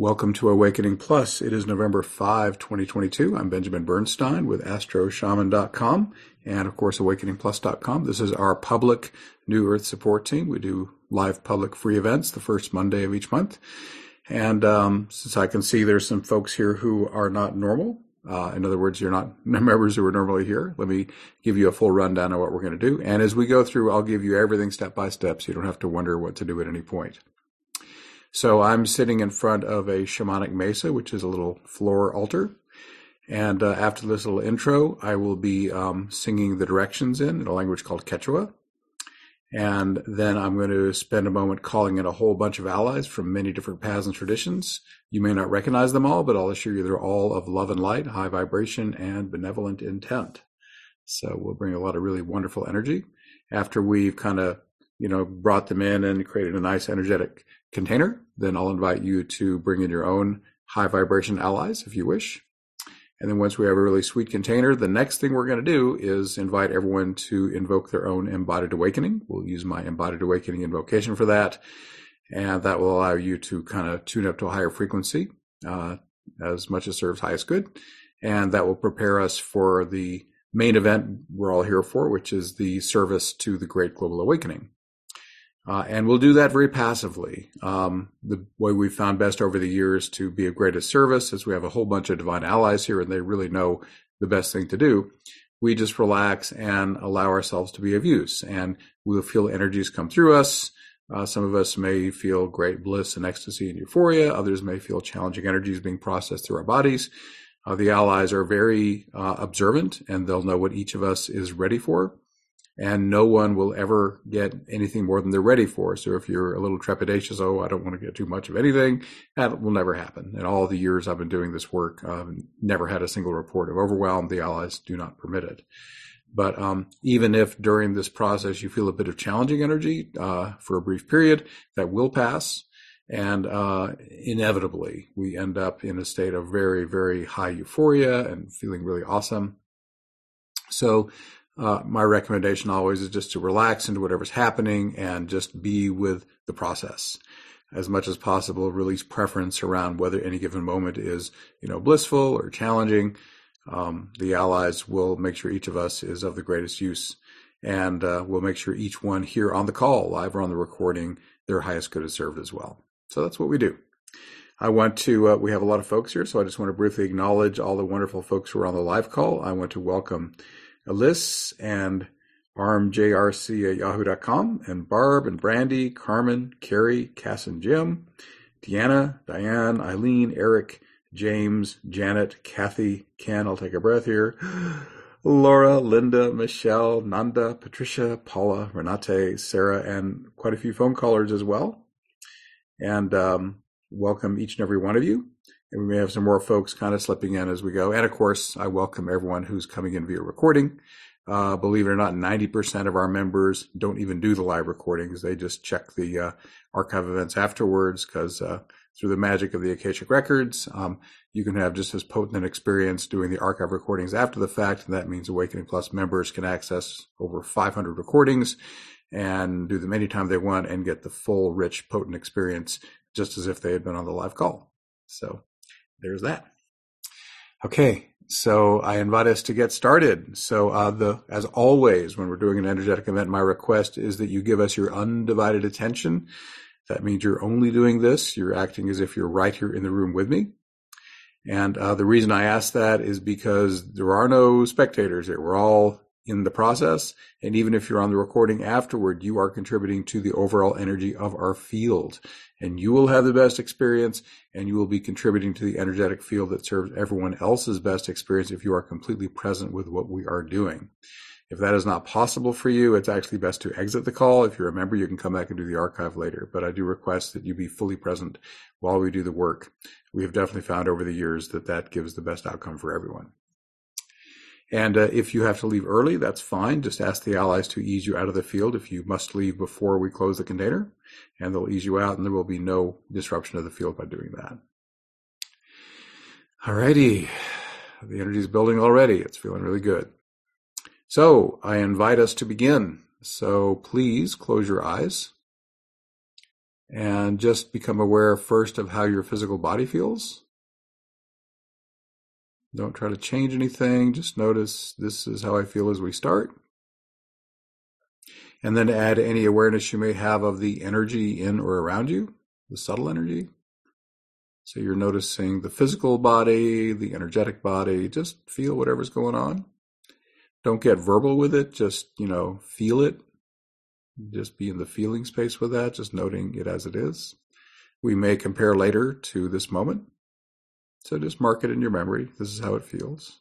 Welcome to Awakening Plus. It is November 5, 2022. I'm Benjamin Bernstein with AstroShaman.com and, of course, AwakeningPlus.com. This is our public New Earth support team. We do live public free events the first Monday of each month. And since I can see there's some folks here who are not normal, in other words, you're not members who are normally here, let me give you a full rundown of what we're going to do. And as we go through, I'll give you everything step by step so you don't have to wonder what to do at any point. So I'm sitting in front of a shamanic mesa, which is a little floor altar. And after this little intro, I will be singing the directions in a language called Quechua. And then I'm going to spend a moment calling in a whole bunch of allies from many different paths and traditions. You may not recognize them all, but I'll assure you they're all of love and light, high vibration, and benevolent intent. So we'll bring a lot of really wonderful energy. After we've kind of, brought them in and created a nice energetic container, then I'll invite you to bring in your own high vibration allies if you wish. And then once we have a really sweet container, the next thing we're going to do is invite everyone to invoke their own embodied awakening. We'll use my embodied awakening invocation for that. And that will allow you to kind of tune up to a higher frequency, as much as serves highest good. And that will prepare us for the main event we're all here for, which is the service to the Great Global Awakening. And we'll do that very passively. The way we've found best over the years to be of greatest service is we have a whole bunch of divine allies here and they really know the best thing to do. We just relax and allow ourselves to be of use, and we'll feel energies come through us. Some of us may feel great bliss and ecstasy and euphoria. Others may feel challenging energies being processed through our bodies. The allies are very observant, and they'll know what each of us is ready for. And no one will ever get anything more than they're ready for. So if you're a little trepidatious, I don't want to get too much of anything, that will never happen. In all the years I've been doing this work, I've never had a single report of overwhelm. The allies do not permit it. But even if during this process you feel a bit of challenging energy for a brief period, that will pass. And inevitably, we end up in a state of very, very high euphoria and feeling really awesome. So my recommendation always is just to relax into whatever's happening and just be with the process as much as possible. Release preference around whether any given moment is, blissful or challenging. The allies will make sure each of us is of the greatest use, and we'll make sure each one here on the call, live or on the recording, their highest good is served as well. So that's what we do. I want to, we have a lot of folks here, so I just want to briefly acknowledge all the wonderful folks who are on the live call. I want to welcome Alice and armjrc@yahoo.com, and Barb and Brandy, Carmen, Carrie, Cass and Jim, Deanna, Diane, Eileen, Eric, James, Janet, Kathy, Ken, I'll take a breath here, Laura, Linda, Michelle, Nanda, Patricia, Paula, Renate, Sarah, and quite a few phone callers as well. And welcome each and every one of you. And we may have some more folks kind of slipping in as we go. And of course, I welcome everyone who's coming in via recording. Believe it or not, 90% of our members don't even do the live recordings. They just check the archive events afterwards, because through the magic of the Akashic Records, you can have just as potent an experience doing the archive recordings after the fact. And that means Awakening Plus members can access over 500 recordings and do them anytime they want and get the full, rich, potent experience just as if they had been on the live call. So there's that. Okay, so I invite us to get started. So as always, when we're doing an energetic event, my request is that you give us your undivided attention. That means you're only doing this. You're acting as if you're right here in the room with me. And the reason I ask that is because there are no spectators here. We're all in the process. And even if you're on the recording afterward, you are contributing to the overall energy of our field. And you will have the best experience, and you will be contributing to the energetic field that serves everyone else's best experience if you are completely present with what we are doing. If that is not possible for you, it's actually best to exit the call. If you're a member, you can come back and do the archive later. But I do request that you be fully present while we do the work. We have definitely found over the years that that gives the best outcome for everyone. And if you have to leave early, that's fine. Just ask the allies to ease you out of the field if you must leave before we close the container, and they'll ease you out, and there will be no disruption of the field by doing that. Alrighty. The energy is building already. It's feeling really good. So I invite us to begin. So please close your eyes and just become aware first of how your physical body feels. Don't try to change anything. Just notice this is how I feel as we start. And then add any awareness you may have of the energy in or around you, the subtle energy. So you're noticing the physical body, the energetic body. Just feel whatever's going on. Don't get verbal with it. Just, feel it. Just be in the feeling space with that, just noting it as it is. We may compare later to this moment. So just mark it in your memory. This is how it feels.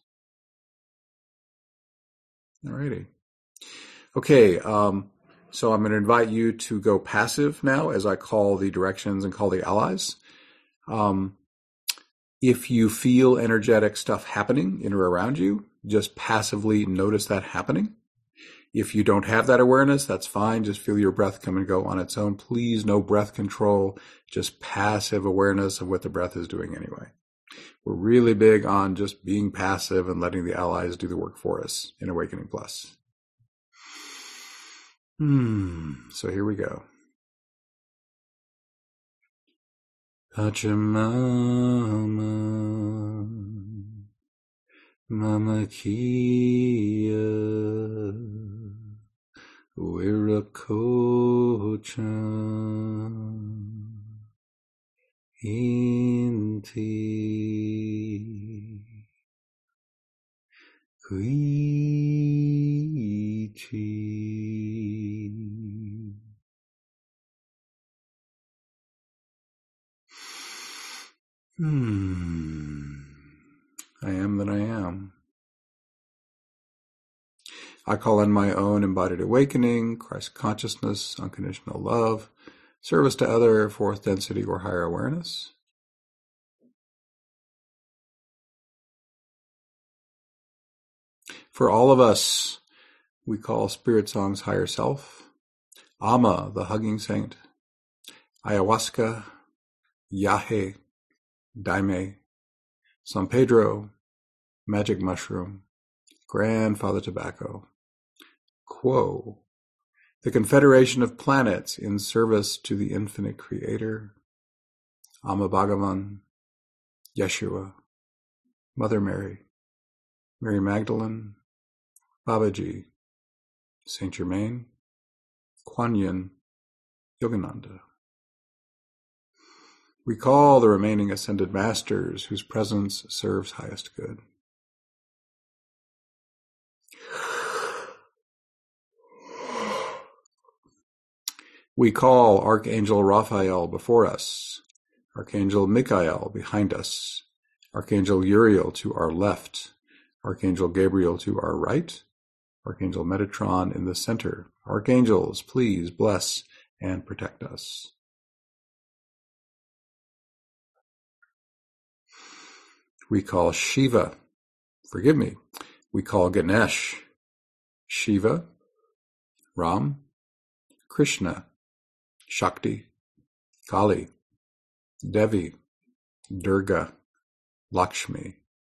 Alrighty. Okay, so I'm going to invite you to go passive now as I call the directions and call the allies. If you feel energetic stuff happening in or around you, just passively notice that happening. If you don't have that awareness, that's fine. Just feel your breath come and go on its own. Please, no breath control, just passive awareness of what the breath is doing anyway. We're really big on just being passive and letting the allies do the work for us in Awakening Plus. So here we go. Pachamama, Mama Kia, Wirakochan, Inti, Kuichi. I am that I am. I call in my own embodied awakening, Christ consciousness, unconditional love, service to other, fourth density or higher awareness. For all of us, we call Spirit Song's higher self, Amma, the hugging saint, Ayahuasca, Yahe, Daime, San Pedro, magic mushroom, grandfather tobacco, Quo, the confederation of planets in service to the infinite creator, Amma Bhagavan, Yeshua, Mother Mary, Mary Magdalene, Babaji, Saint Germain, Kuan Yin, Yogananda. We call the remaining ascended masters whose presence serves highest good. We call Archangel Raphael before us, Archangel Michael behind us, Archangel Uriel to our left, Archangel Gabriel to our right, Archangel Metatron in the center. Archangels, please bless and protect us. We call Shiva, forgive me, we call Ganesh, Shiva, Ram, Krishna, Shakti, Kali, Devi, Durga, Lakshmi.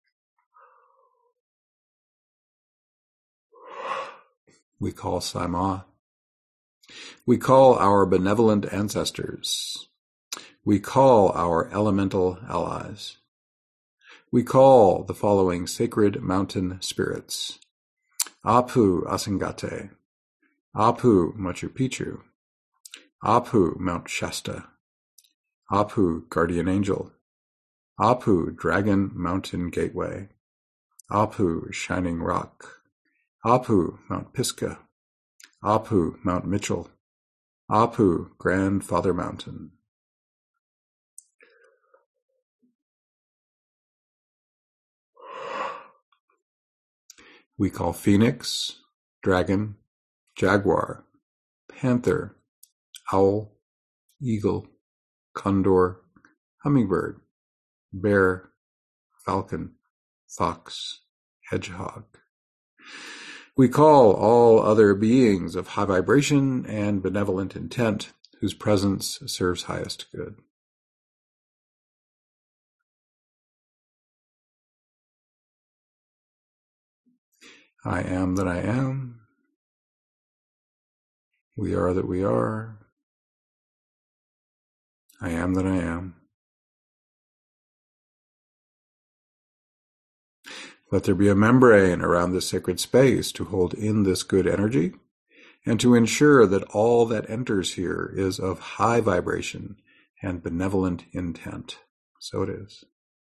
We call Saima. We call our benevolent ancestors. We call our elemental allies. We call the following sacred mountain spirits: Apu Asangate, Apu Machu Picchu, Apu Mount Shasta, Apu Guardian Angel, Apu Dragon Mountain Gateway, Apu Shining Rock, Apu Mount Pisgah, Apu Mount Mitchell, Apu Grandfather Mountain. We call Phoenix, Dragon, Jaguar, Panther, Owl, Eagle, Condor, Hummingbird, Bear, Falcon, Fox, Hedgehog. We call all other beings of high vibration and benevolent intent whose presence serves highest good. I am that I am. We are that we are. I am that I am. Let there be a membrane around this sacred space to hold in this good energy and to ensure that all that enters here is of high vibration and benevolent intent. So it is.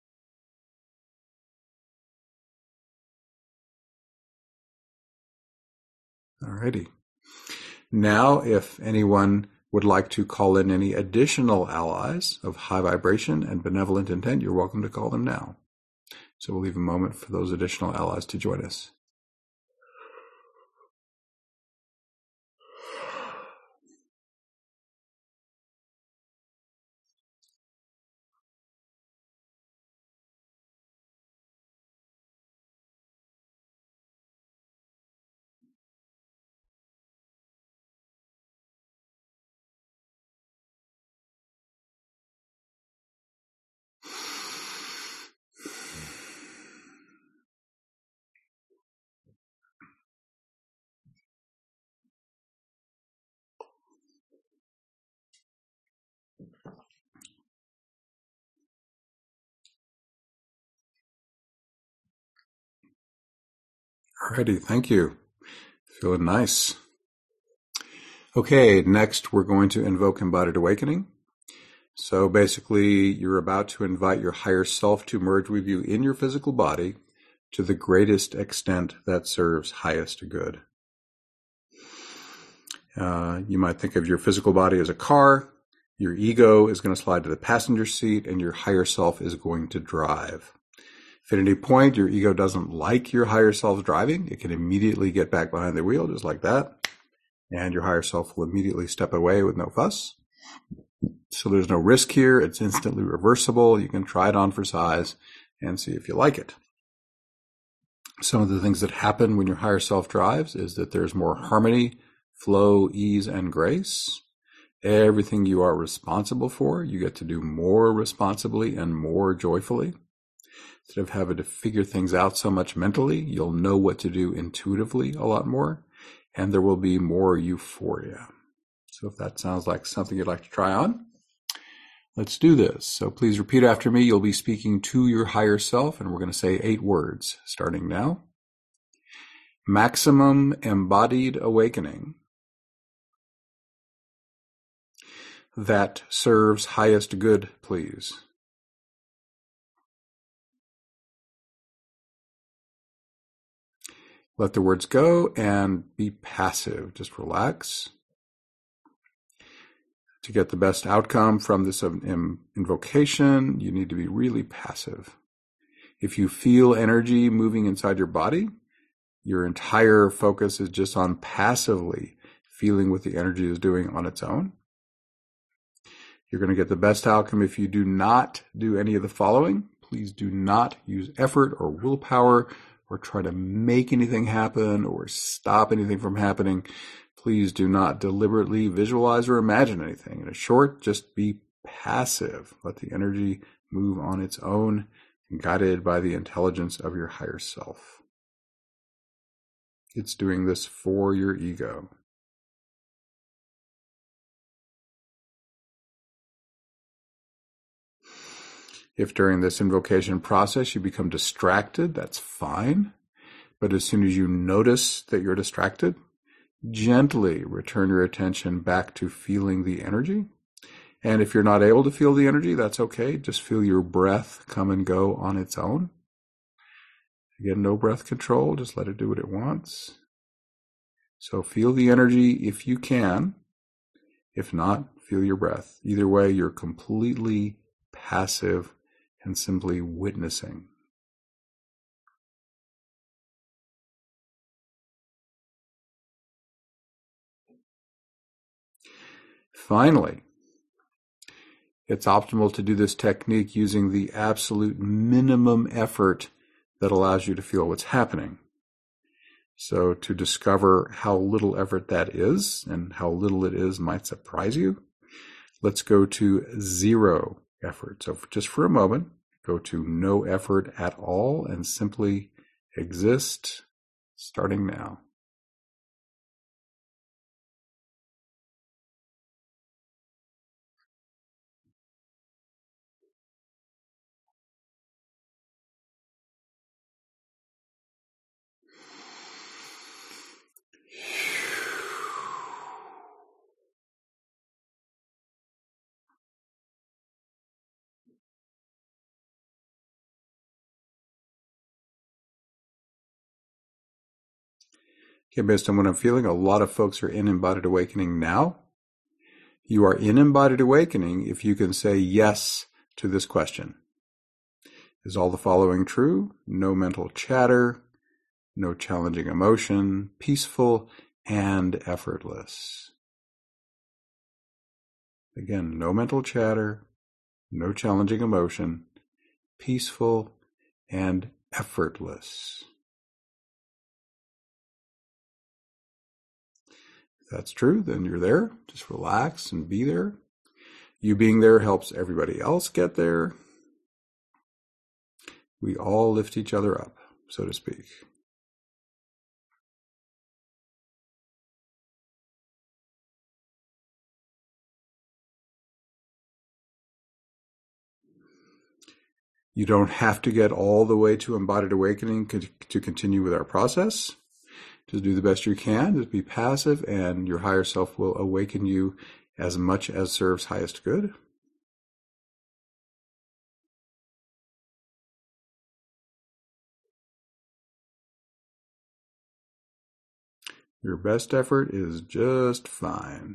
Alrighty. Now, if anyone would like to call in any additional allies of high vibration and benevolent intent, you're welcome to call them now. So we'll leave a moment for those additional allies to join us. Alrighty, thank you. Feeling nice. Okay, next we're going to invoke embodied awakening. So basically, you're about to invite your higher self to merge with you in your physical body to the greatest extent that serves highest good. You might think of your physical body as a car. Your ego is going to slide to the passenger seat, and your higher self is going to drive. If at any point your ego doesn't like your higher self driving, it can immediately get back behind the wheel, just like that. And your higher self will immediately step away with no fuss. So there's no risk here. It's instantly reversible. You can try it on for size and see if you like it. Some of the things that happen when your higher self drives is that there's more harmony, flow, ease, and grace. Everything you are responsible for, you get to do more responsibly and more joyfully. Instead of having to figure things out so much mentally, you'll know what to do intuitively a lot more, and there will be more euphoria. So if that sounds like something you'd like to try on, let's do this. So please repeat after me. You'll be speaking to your higher self, and we're going to say 8 words starting now. Maximum embodied awakening that serves highest good, please. Let the words go and be passive. Just relax. To get the best outcome from this invocation, you need to be really passive. If you feel energy moving inside your body, your entire focus is just on passively feeling what the energy is doing on its own. You're going to get the best outcome if you do not do any of the following. Please do not use effort or willpower or try to make anything happen or stop anything from happening. Please do not deliberately visualize or imagine anything. In short, just be passive. Let the energy move on its own, guided by the intelligence of your higher self. It's doing this for your ego. If during this invocation process you become distracted, that's fine. But as soon as you notice that you're distracted, gently return your attention back to feeling the energy. And if you're not able to feel the energy, that's okay. Just feel your breath come and go on its own. Again, no breath control. Just let it do what it wants. So feel the energy if you can. If not, feel your breath. Either way, you're completely passive and simply witnessing. Finally, it's optimal to do this technique using the absolute minimum effort that allows you to feel what's happening. So to discover how little effort that is and how little it is might surprise you, let's go to 0 effort. So just for a moment, go to no effort at all and simply exist, starting now. Okay, based on what I'm feeling, a lot of folks are in embodied awakening now. You are in embodied awakening if you can say yes to this question. Is all the following true? No mental chatter, no challenging emotion, peaceful and effortless. Again, no mental chatter, no challenging emotion, peaceful and effortless. If that's true, then you're there. Just relax and be there. You being there helps everybody else get there. We all lift each other up, so to speak. You don't have to get all the way to embodied awakening to continue with our process. Just do the best you can. Just be passive, and your higher self will awaken you as much as serves highest good. Your best effort is just fine.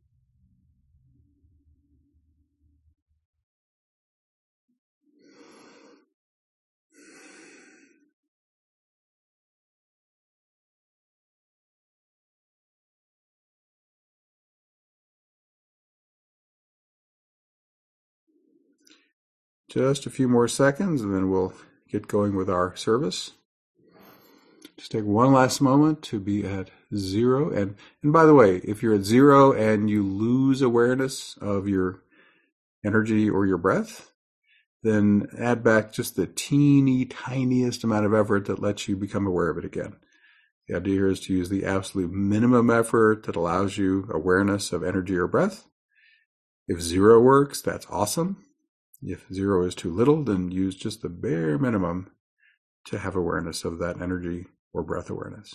Just a few more seconds, and then we'll get going with our service. Just take one last moment to be at zero. And by the way, if you're at zero and you lose awareness of your energy or your breath, then add back just the teeny tiniest amount of effort that lets you become aware of it again. The idea here is to use the absolute minimum effort that allows you awareness of energy or breath. If zero works, that's awesome. If zero is too little, then use just the bare minimum to have awareness of that energy or breath awareness.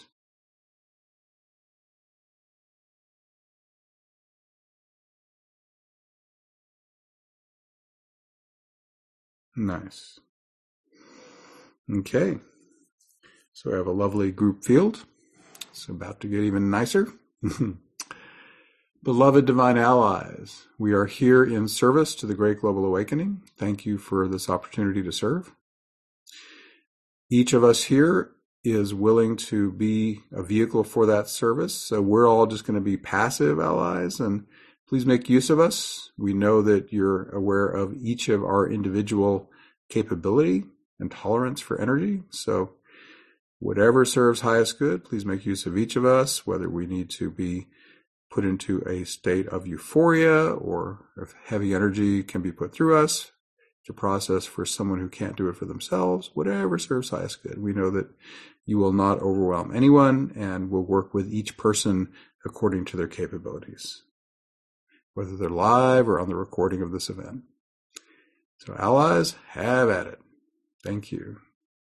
Nice. Okay. So we have a lovely group field. It's about to get even nicer. Beloved Divine Allies, we are here in service to the Great Global Awakening. Thank you for this opportunity to serve. Each of us here is willing to be a vehicle for that service. So we're all just going to be passive allies, and please make use of us. We know that you're aware of each of our individual capability and tolerance for energy. So whatever serves highest good, please make use of each of us, whether we need to be put into a state of euphoria or if heavy energy can be put through us to process for someone who can't do it for themselves, whatever serves highest good. We know that you will not overwhelm anyone and will work with each person according to their capabilities, whether they're live or on the recording of this event. So allies, have at it. Thank you.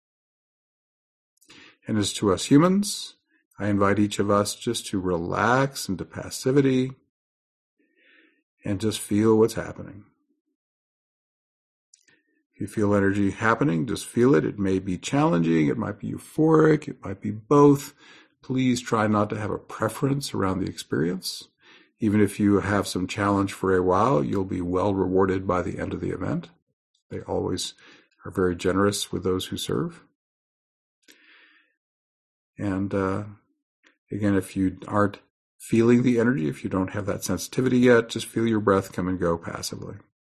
And as to us humans, I invite each of us just to relax into passivity and just feel what's happening. If you feel energy happening, just feel it. It may be challenging. It might be euphoric. It might be both. Please try not to have a preference around the experience. Even if you have some challenge for a while, you'll be well rewarded by the end of the event. They always are very generous with those who serve. And again, if you aren't feeling the energy, if you don't have that sensitivity yet, just feel your breath come and go passively.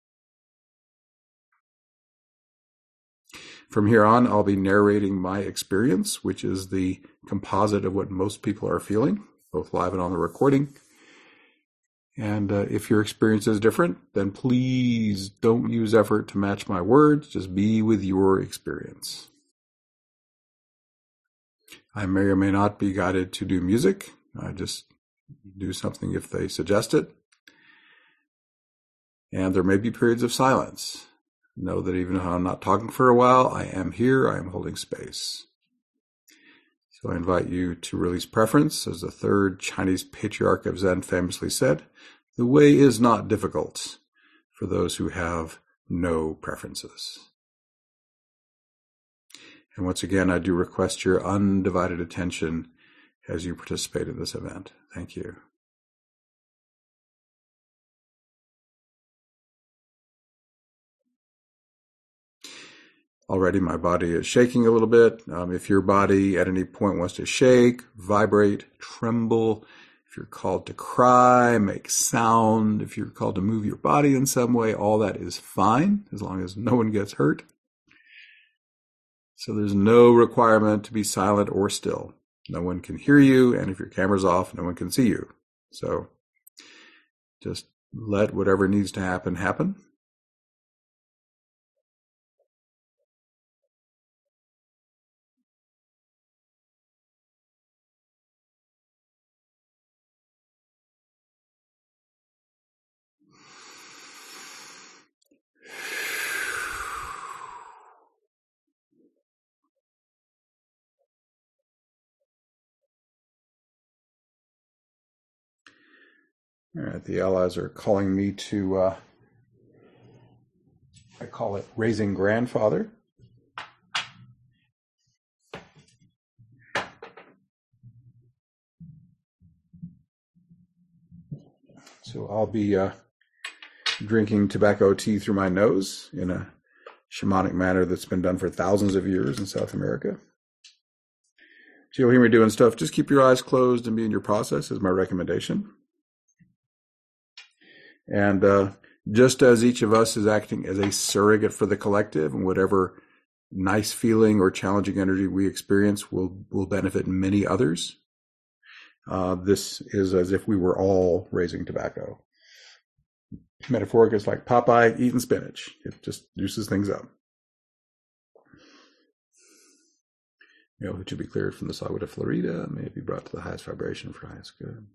From here on, I'll be narrating my experience, which is the composite of what most people are feeling, both live and on the recording. And if your experience is different, then please don't use effort to match my words. Just be with your experience. I may or may not be guided to do music. I just do something if they suggest it. And there may be periods of silence. Know that even if I'm not talking for a while, I am here, I am holding space. So I invite you to release preference. As the third Chinese patriarch of Zen famously said, the way is not difficult for those who have no preferences. And once again, I do request your undivided attention as you participate in this event. Thank you. Already my body is shaking a little bit. If your body at any point wants to shake, vibrate, tremble, if you're called to cry, make sound, if you're called to move your body in some way, all that is fine as long as no one gets hurt. So there's no requirement to be silent or still. No one can hear you, and if your camera's off, no one can see you. So just let whatever needs to happen, happen. All right, the allies are calling me to, I call it raising grandfather. So I'll be drinking tobacco tea through my nose in a shamanic manner that's been done for thousands of years in South America. So you'll hear me doing stuff. Just keep your eyes closed and be in your process is my recommendation. And just as each of us is acting as a surrogate for the collective, and whatever nice feeling or challenging energy we experience will benefit many others, this is as if we were all raising tobacco. Metaphoric is like Popeye eating spinach. It just juices things up. It should be cleared from the Sagua de Florida. May it be brought to the highest vibration for highest good.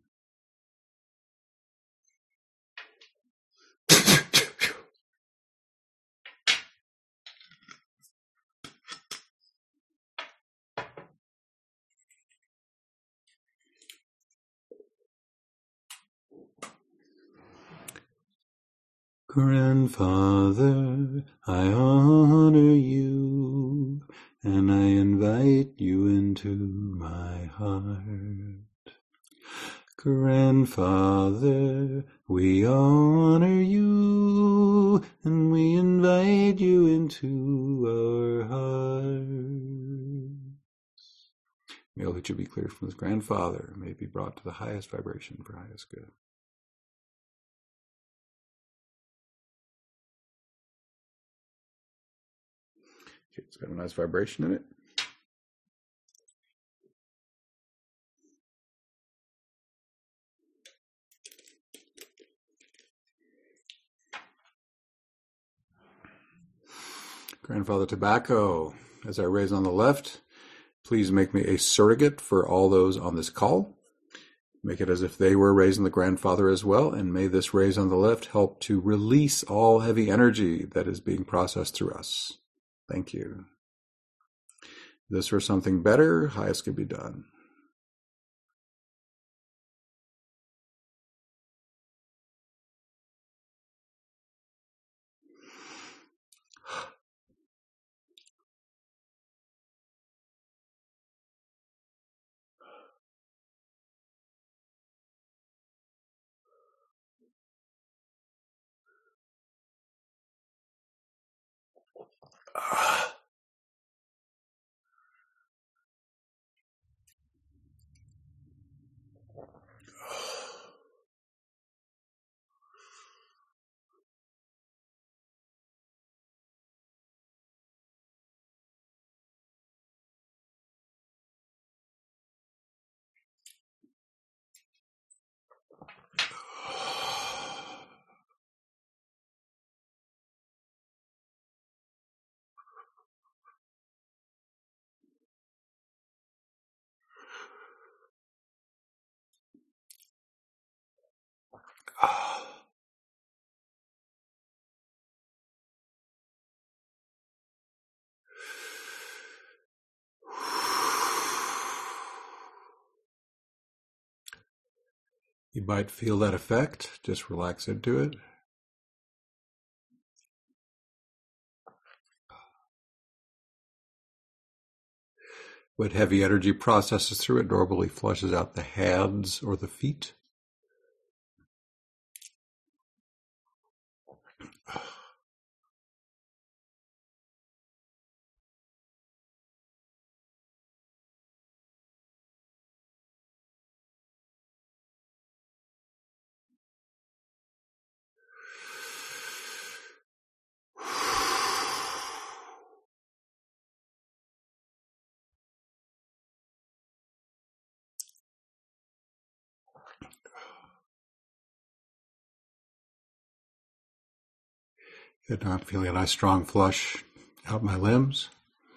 Grandfather, I honor you, and I invite you into my heart. Grandfather, we honor you, and we invite you into our hearts. May all that should be cleared from his grandfather may be brought to the highest vibration for highest good. Okay, it's got a nice vibration in it. Grandfather Tobacco, as I raise on the left, please make me a surrogate for all those on this call. Make it as if they were raising the grandfather as well, and may this raise on the left help to release all heavy energy that is being processed through us. Thank you. This or something better, highest could be done. You might feel that effect. Just relax into it. What heavy energy processes through it normally flushes out the hands or the feet. Good. Now I'm feeling a nice strong flush out my limbs.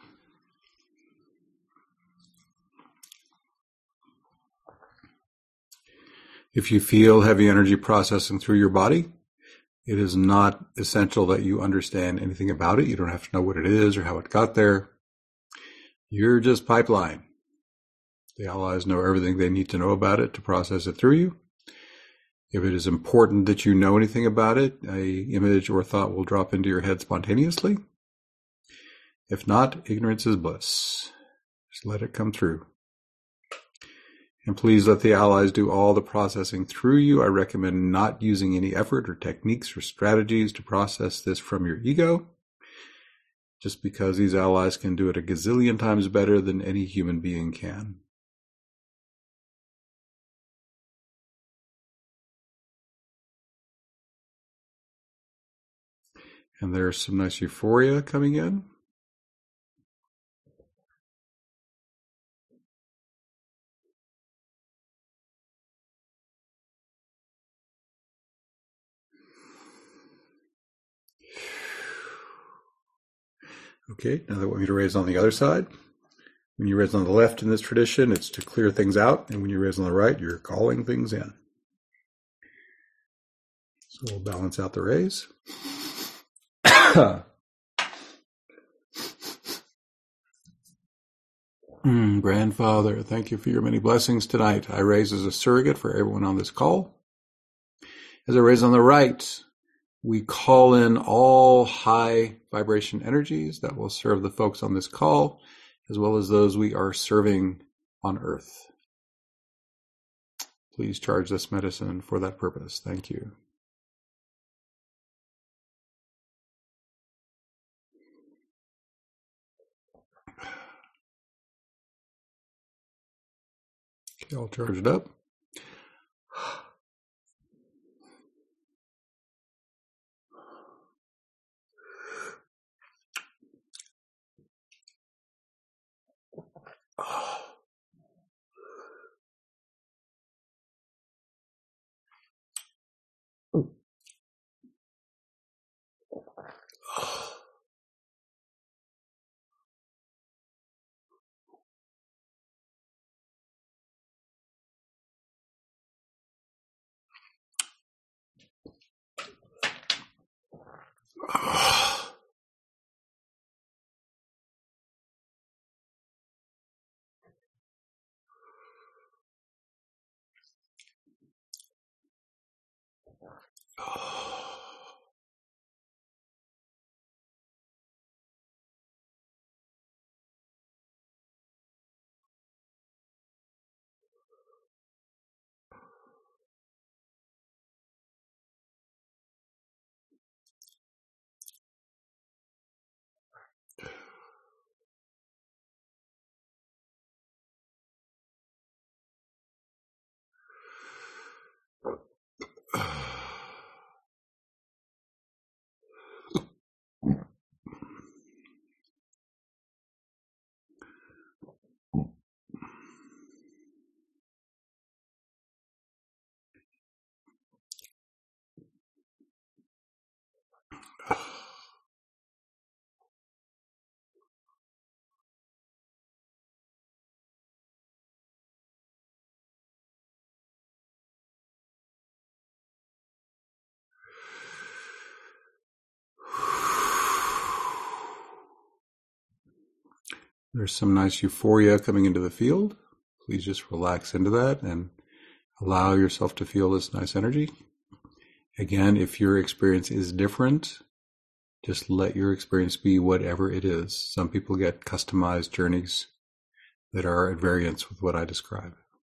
If you feel heavy energy processing through your body, it is not essential that you understand anything about it. You don't have to know what it is or how it got there. You're just pipeline. The allies know everything they need to know about it to process it through you. If it is important that you know anything about it, an image or thought will drop into your head spontaneously. If not, ignorance is bliss. Just let it come through. And please let the allies do all the processing through you. I recommend not using any effort or techniques or strategies to process this from your ego, just because these allies can do it a gazillion times better than any human being can. And there's some nice euphoria coming in. Okay, now that want me to raise on the other side. When you raise on the left in this tradition, it's to clear things out. And when you raise on the right, you're calling things in. So we'll balance out the raise. Grandfather, thank you for your many blessings tonight. I raise as a surrogate for everyone on this call. As I raise on the right, we call in all high vibration energies that will serve the folks on this call, as well as those we are serving on Earth. Please charge this medicine for that purpose. Thank you. Okay, I'll charge it up. There's some nice euphoria coming into the field. Please just relax into that and allow yourself to feel this nice energy. Again, if your experience is different, just let your experience be whatever it is. Some people get customized journeys. that are at variance with what I describe.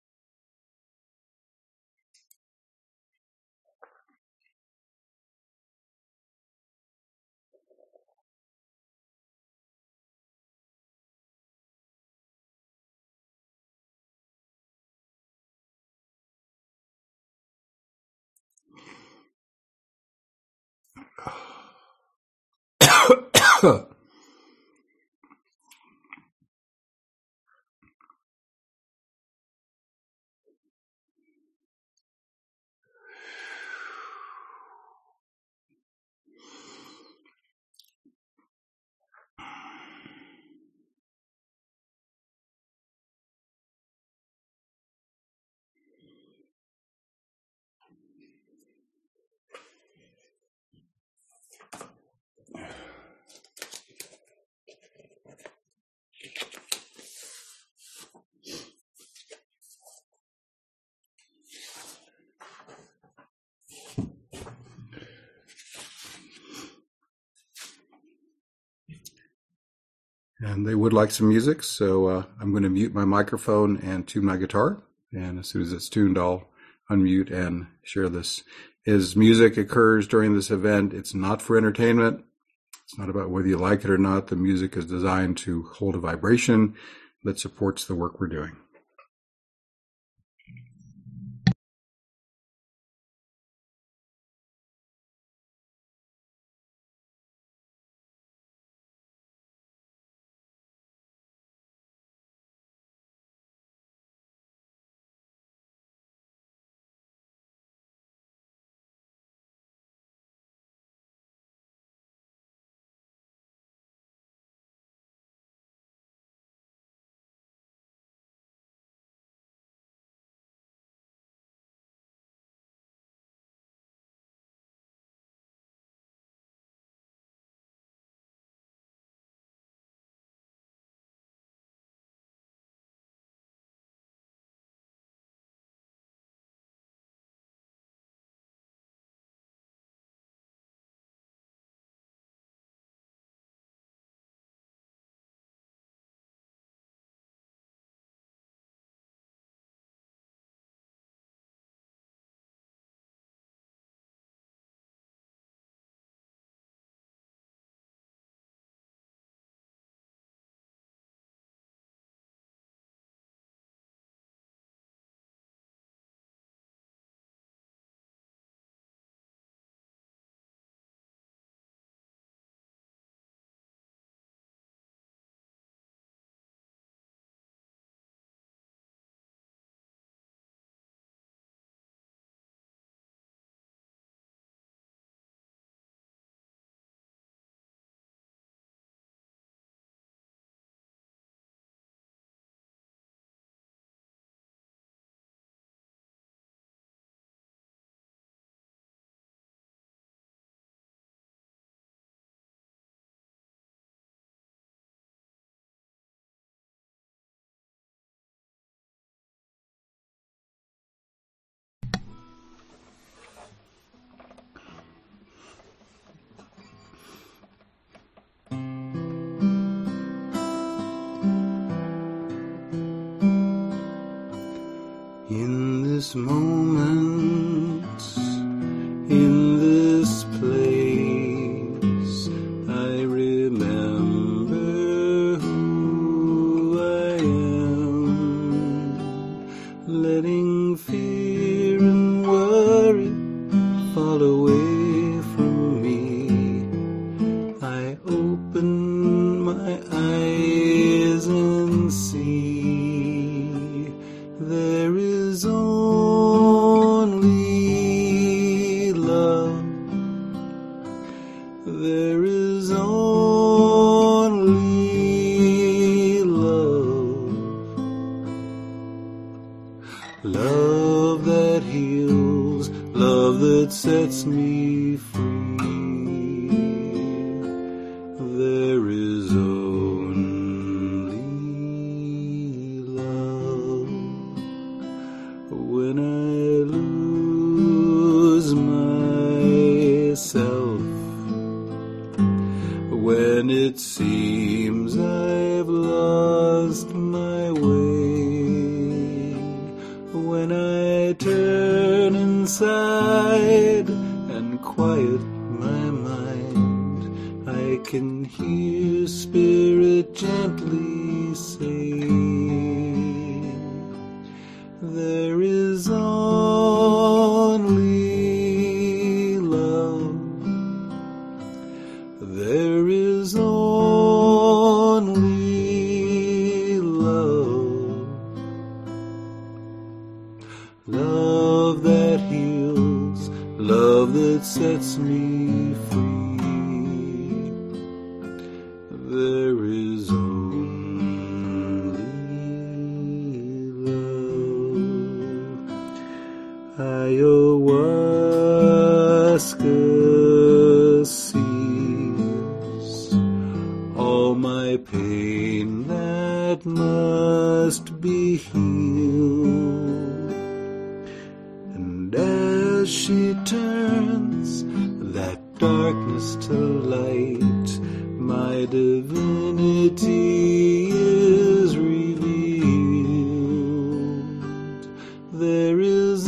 And they would like some music, so I'm going to mute my microphone and tune my guitar. And as soon as it's tuned, I'll unmute and share this. As music occurs during this event, it's not for entertainment. It's not about whether you like it or not. The music is designed to hold a vibration that supports the work we're doing. In this moment, in this place, I remember who I am, letting fear and worry fall away from me. I open my eyes and see there is only love. There is only love. Love that heals, love that sets me free. There is only love. When I lose myself, when it seems I've lost lost my way. When I turn inside and quiet my mind, I can hear Spirit gently say, there is only love. There is only love. Love that heals, love that sets me free. There is only love. Ayahuasca seals all my pain that must be healed. And as she turns that darkness to light, my divinity is revealed. There is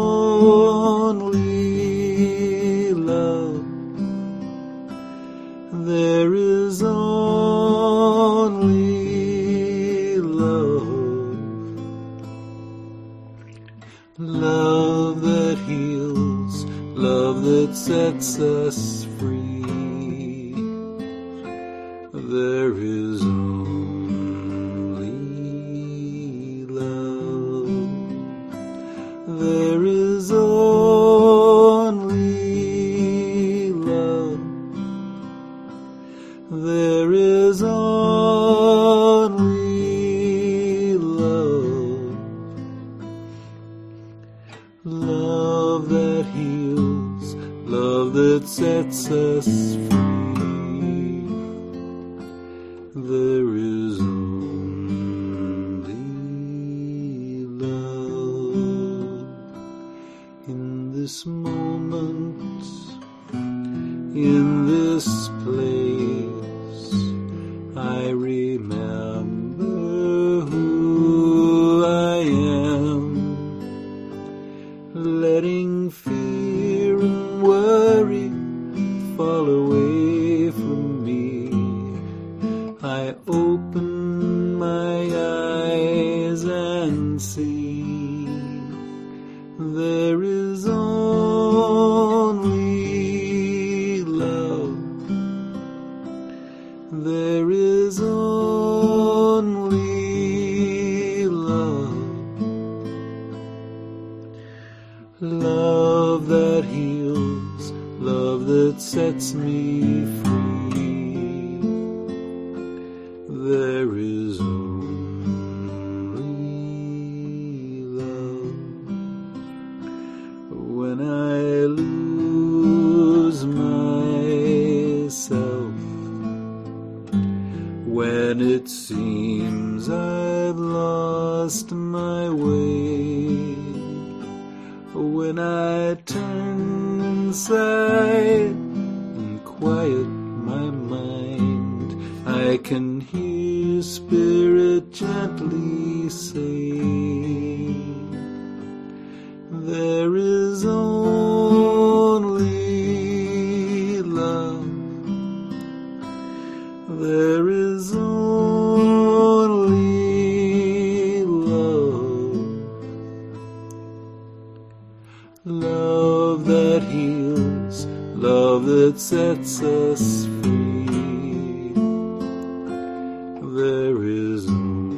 only love. There is only love. Love that heals, love that sets us free. There is only love. There is only love. There is only love. Love that heals, love that sets us free. There is only love. In this moment, in this place, I remember who I am, letting fear and worry fall away from me. I open my eyes and see there is only love. There is only love. Love that heals, love that sets me free. There is only love. When I lose myself, when it seems I've lost my way, when I turn inside and quiet my mind, I can hear Spirit gently say, there is only love. There is only love. Love that heals, love that sets us free. There is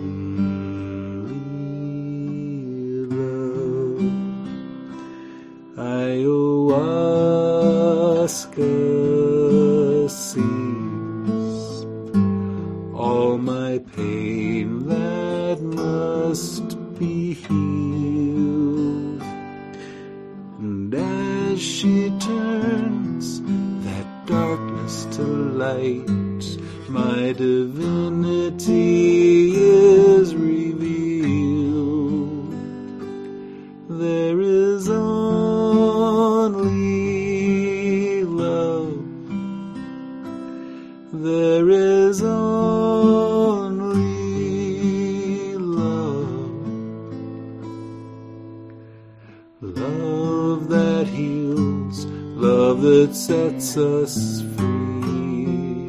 only love. Ayahuasca seals all my pain that must be healed. And as she turns that darkness to light, my divinity is revealed. There is only love. There is only love that sets us free.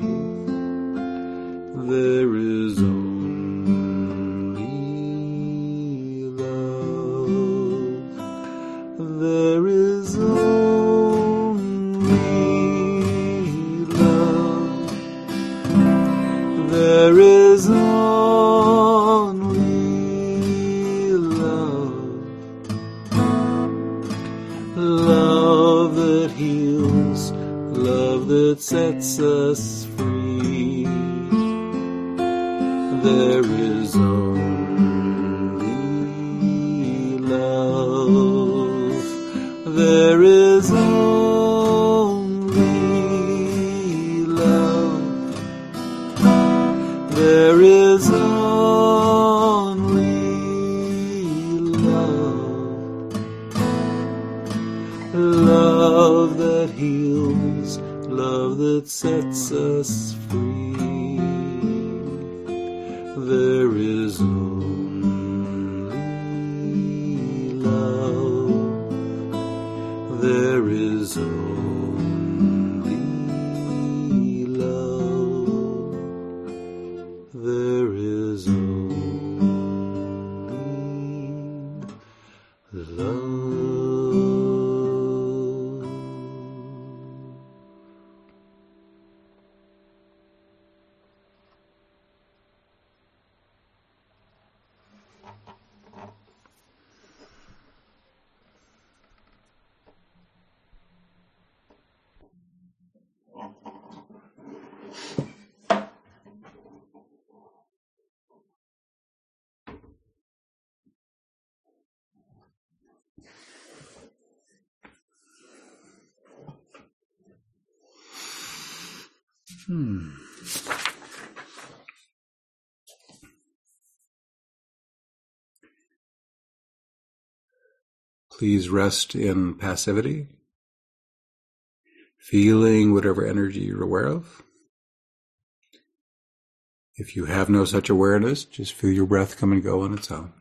There is only love. There is only love. There is only love. Love that heals, love that sets us free. There is only love. There is only love. There is only love. Love that heals, love that sets us free. There is only love. There is only love. There is only love. Please rest in passivity, feeling whatever energy you're aware of. If you have no such awareness, just feel your breath come and go on its own.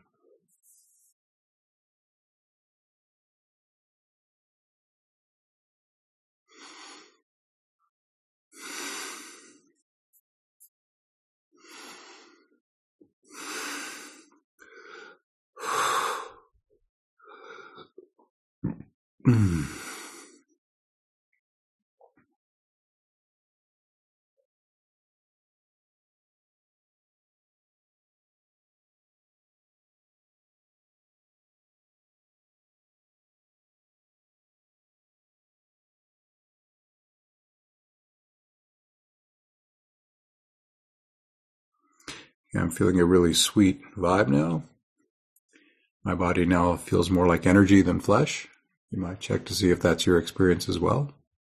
Yeah, I'm feeling a really sweet vibe now. My body now feels more like energy than flesh. You might check to see if that's your experience as well.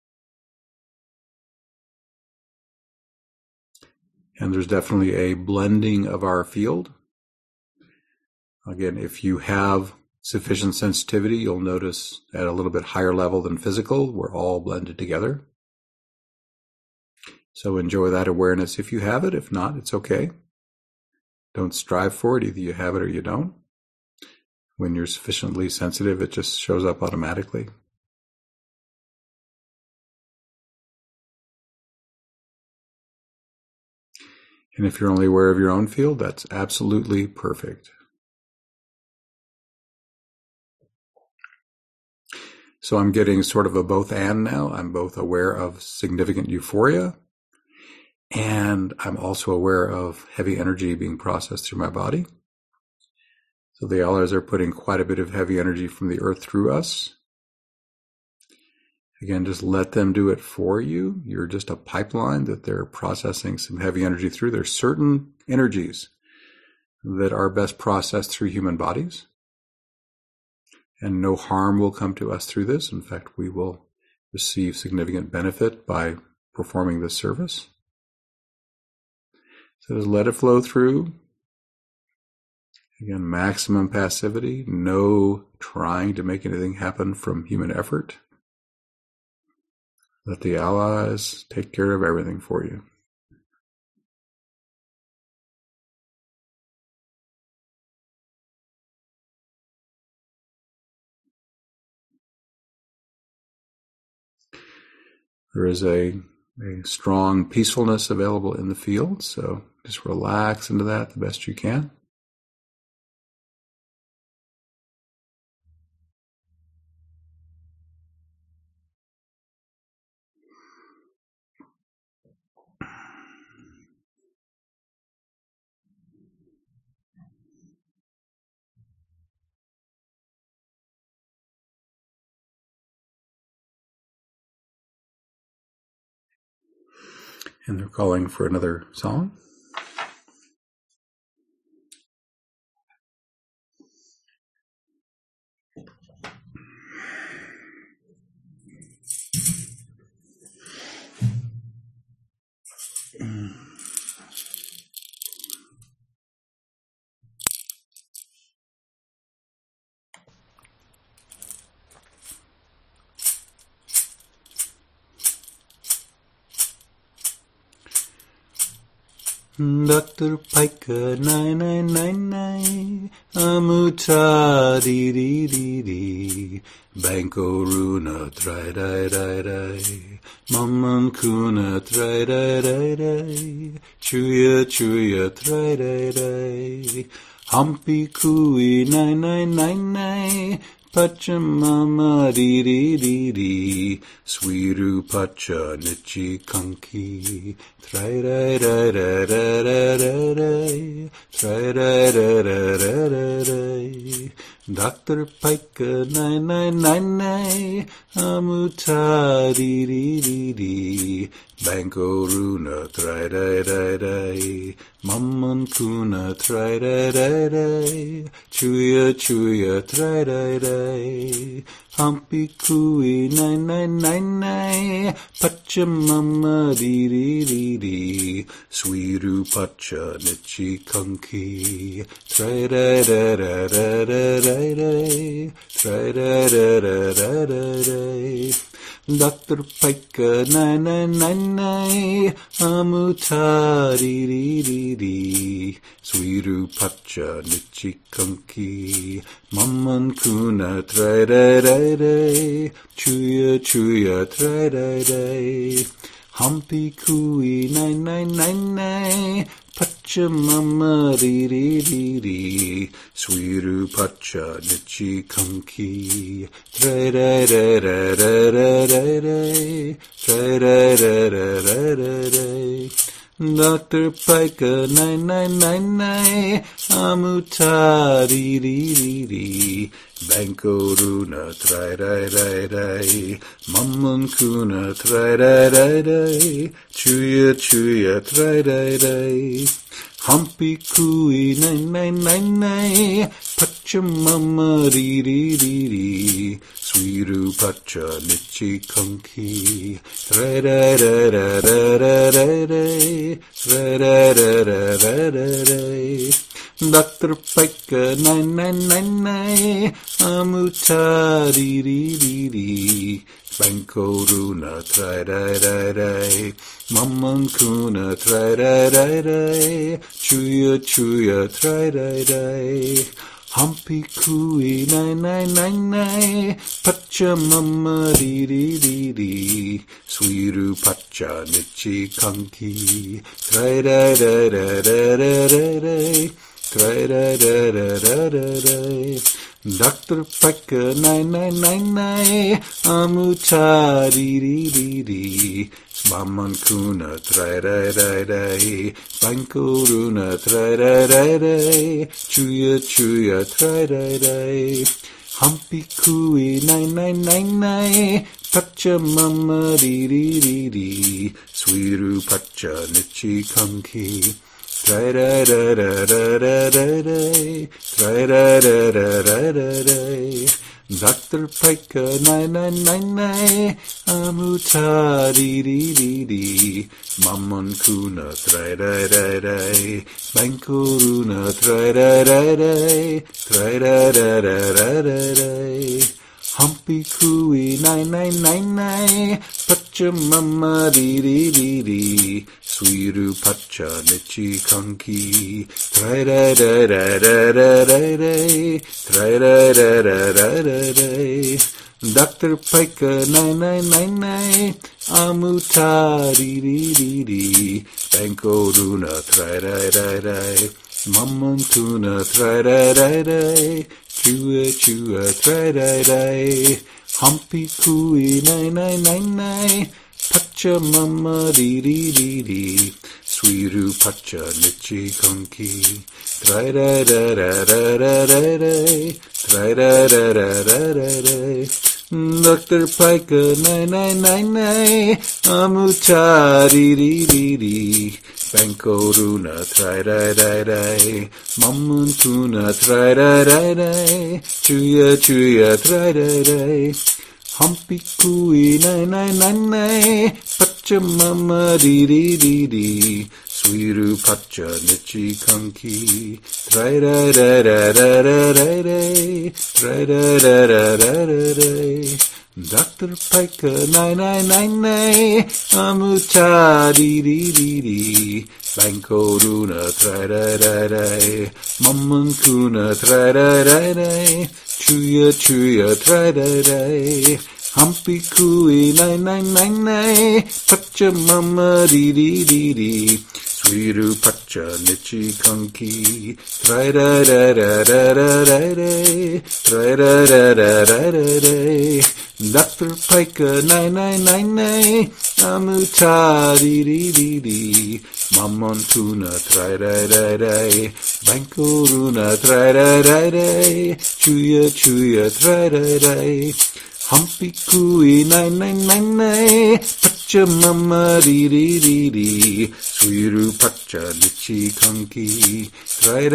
And there's definitely a blending of our field. Again, if you have sufficient sensitivity, you'll notice at a little bit higher level than physical, we're all blended together. So enjoy that awareness if you have it. If not, it's okay. Don't strive for it. Either you have it or you don't. When you're sufficiently sensitive, it just shows up automatically. And if you're only aware of your own field, that's absolutely perfect. So I'm getting sort of a both and now. I'm both aware of significant euphoria, and I'm also aware of heavy energy being processed through my body. So the Allers are putting quite a bit of heavy energy from the earth through us. Again, just let them do it for you. You're just a pipeline that they're processing some heavy energy through. There's certain energies that are best processed through human bodies, and no harm will come to us through this. In fact, we will receive significant benefit by performing this service. So just let it flow through. Again, maximum passivity, no trying to make anything happen from human effort. Let the Allies take care of everything for you. There is a strong peacefulness available in the field, so just relax into that the best you can. And they're calling for another song. Dr. Piker 9999 Amuta di di di di Banko Runa Trai Dai Dai Dai Mamman Kuna Trai Dai Dai Dai Chuya Chuya Trai Dai Dai Humpy Kui 9999 Pachamama di di di di Sweeru Pacha Nichi Kanki Trai Dai Dai Dai Dai Dai Dai Trai Dai Dai Dai Dai Dai Dr. Piker 9999 Amuta di di di di Banko Runa Trai Dai Dai Dai Mamman Kuna Trai Dai Dai Dai Chuya Chuya Trai Dai Dai Humpy Kui 9999 Pachamama di di di di Sweeru Pacha Nichi Kanki Trai Dai Dai Dai Dai Dai Dai Trai Dai Dai Dai Dai Dai Dai Dr. Piker 9999 Amuta di di di di Sweeru Pacha Nichi Kanki Mamman Kuna Trai Dai Dai Dai Chuya Chuya Trai Dai Dai Humpy Kui 9999 Pachamama di di di di Sweeru Pacha Nichi Kanki Trai Dai Dai Dai Dai Dai Dai Trai Dai Dai Dai Dai Dai Dr. Piker 9999 Amuta di di di di Banko Runa Trai Dai Dai Dai Mamman Kuna Trai Dai Dai Dai Chuya Chuya Trai Dai Dai Humpy Kui 9999 Pachamama di di di di Sweeru Pacha Nichi Kanki Trai Dai Dai Dai Dai Dai Dai Trai Dai Dai Dai Dai Dai Dai Dr. Piker 9999 Amuta di di di di Banko Runa Trai Dai Dai Dai Mamman Kuna Trai Dai Dai Dai Chuya Chuya Trai Dai Dai Humpy Kui 9999 Pachamama di di di di Sweeru Pacha Nichi Kanki Trai Dai Dai Dai Dai Dai Dai Trai Dai Dai Dai Dai Dai Dai Dr. Piker 9999 Amuta di di di di Mamman Kuna Trai Dai Dai Dai Banko Runa Trai Dai Dai Dai Chuya Chuya Trai Dai Dai Humpy Kui 9999 Pachamama di di di di Sweeru Pacha Nichi Kanki Trai Dai Dai Dai Dai Dai Dai Trai Dai Dai Dai Dai Dai Dr. Piker 9999 Amuta di di di di Mamman Kuna Trai Dai Dai Dai Banko Runa Trai Dai Dai Dai Trai Dai Dai Dai Dai Dai Humpy Kui 9999 Pachamama di di di di Sweeru Pacha Nichi Kanki Trai Dai Dai Dai Dai Dai Dai Dai Trai Dai Dai Dai Dai Dai Dai Dr. Piker, nai, amuta, dee, banko runa, trai, mamantuna, trai, chua, trai, humpy cooey, nai, pacha mama, dee, sweeru pacha, nichi konki, trai, Dr. Piker, nai, amuta, dee, banko runa, trai, mamuntuna, trai, chuya, trai, humpy cooey, nai, pacha mama, dee, sweeru pacha, nichi konki, trai, Dr. Piker, nai, amuta, dee, banko runa, trai, mamunkuna, trai, chuya, trai, humpy cooey, nai, pacha mama, dee, sweeru pacha, nichi konki, trai, Dr. Piker, nai, amuta, dee, mamontuna, trai, banko runa, trai, chuya, trai, humpy cooey, nai, pacha mama, dee, sweeru pacha, nichi konki, trai,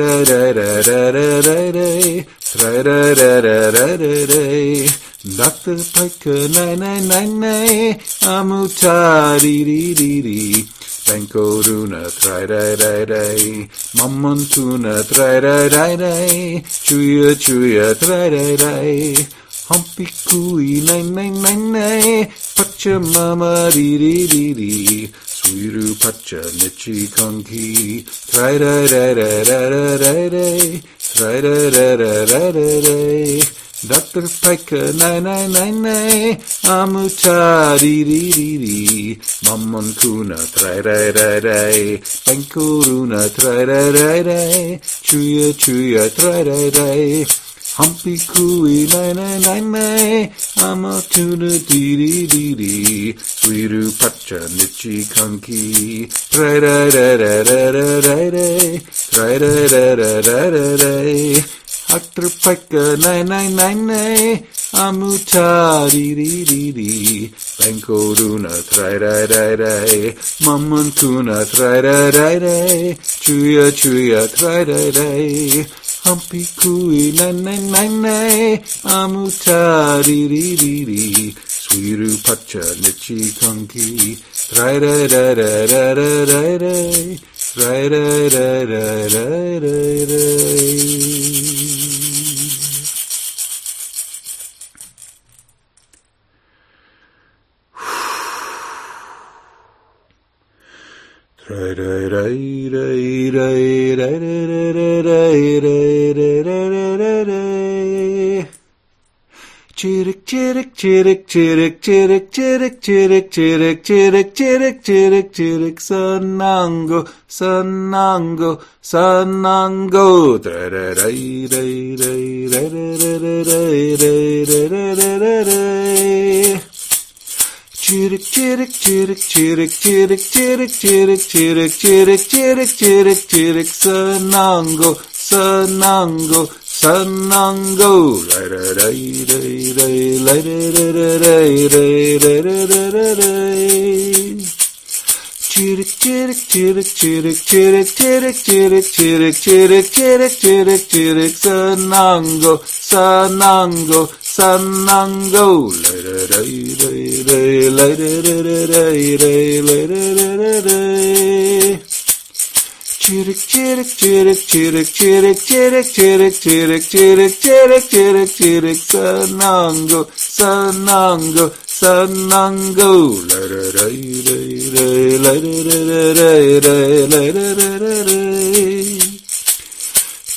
Dr. Piker, nai, amuta, dee, banko runa, trai, mamontuna, trai, chuya, trai, humpy cooey, nai, pacha mama, dee, sweeru pacha, nichi konki, trai, Dr. Piker, nai, amuta, dee, mamonkuna, trai, banko runa, trai, chuya, trai, humpy cooey, nai, amatuna, dee, sweeru pacha, nichi konki, trai, Dr. Piker, nai, amuta, dee, banko runa, trai, mamonkuna, trai, chuya, trai, humpy cooey, nai, amuta, dee, sweeru pacha, nichi konki, trai, Chittick, chittick, chittick, chittick, chittick, chittick, chittick, chittick, chittick, chittick, chittick, chittick, sanango, sanango, sanango. Chittick, chittick, chittick, chittick, chittick, chittick, chittick, chittick, chittick, chittick, chittick, chittick, sanango, sanango, sanango. Chittick, chittick, chittick, chittick, chittick, chittick, chittick, chittick, chittick, chittick, chittick, chittick, sanango, sanango, sanango. Chittick, chittick, chittick, chittick, chittick, chittick, chittick, chittick, chittick, chittick, chittick, chittick, sanango, sanango, sanango.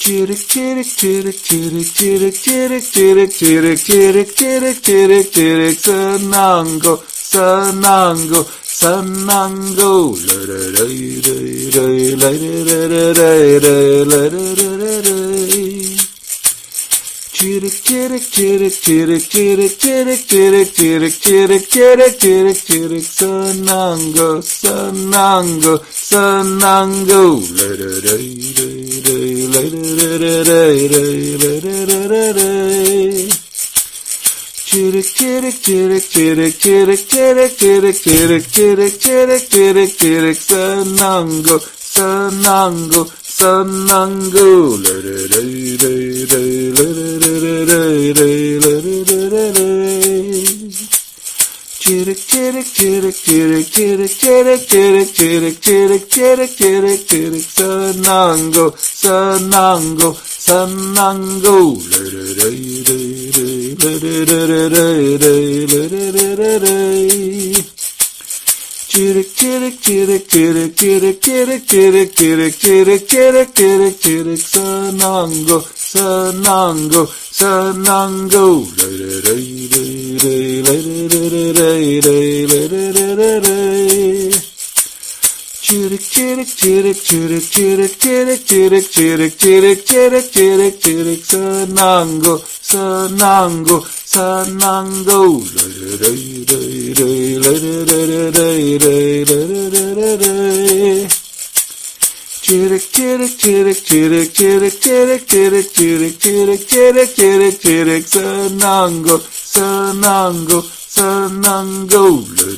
Chirik, chirik, chirik, chirik, chirik, chirik, chirik, chirik, chirik, chirik, chirik, chirik, sanango, sanango, sanango, chirik, chirik, chirik, chirik, chirik, chirik, chirik, chirik, chirik, chirik, chirik, chirik, sanango, sanango, sanango, chirik, chirik, chirik, chirik, chirik, chirik, chirik, chirik, chirik, chirik, chirik, chirik, sanango, sanango, sanango, chirik, chirik, chirik, chirik, chirik, chirik, chirik, chirik, chirik, chirik, chirik, chirik, sanango, sanango, sanango, chirik, chirik, chirik, chirik, chirik, chirik, chirik, chirik, chirik, chirik, chirik, chirik, sanango, sanango, sanango, chirik, chirik, chirik, chirik, chirik, chirik, chirik, chirik, chirik, chirik, chirik, chirik, sanango, sanango, sanango, chirik, chirik, chirik, chirik, chirik, chirik, chirik, chirik, chirik, chirik, chirik, chirik, sanango, sanango, sanango,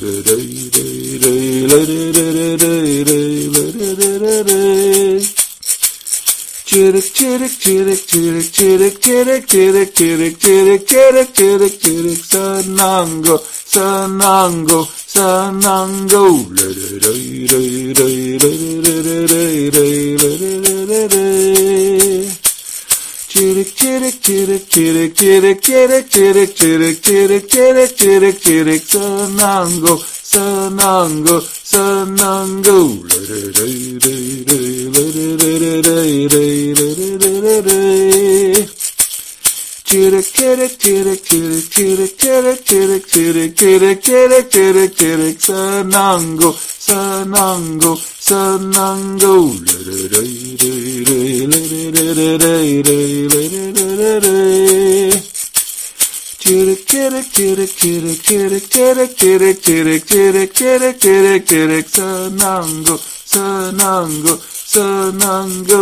chirik, chirik, chirik, chirik, chirik, chirik, chirik, chirik, chirik, chirik, chirik, chirik, sanango, sanango, sanango, chirik, chirik, chirik, chirik, chirik, chirik, chirik, chirik, chirik, chirik, chirik, chirik, sanango, sanango, sanango, chirik, chirik, chirik, chirik, chirik, chirik, chirik, chirik, chirik, chirik, chirik, chirik, sanango, sanango, sanango, chirik, chirik, chirik, chirik, chirik, chirik, chirik, chirik, chirik, chirik, chirik, chirik, sanango, sanango, sanango,